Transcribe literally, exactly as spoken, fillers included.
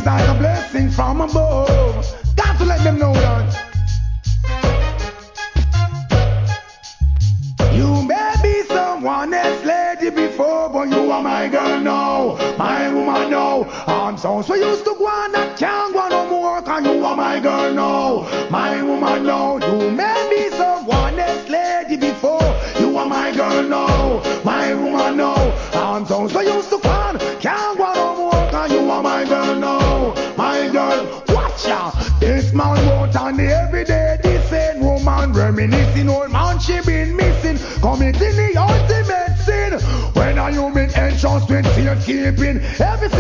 is like a blessing from above. Got to let them know that. You may be someone else lady before, but you are my girl now, my woman now. I'm so so used to go on that can't go no more, cause you are my girl now, my woman now. You may be someone else lady before, you are my girl now, my woman now. I'm so so used to go on, can't go no more, cause you are my girl now, my girl. Watch ya, this man wrote on the everyday, this ain't woman reminiscing, old man she been missing, committing the ultimate sin. When a human entrust with fear keeping, every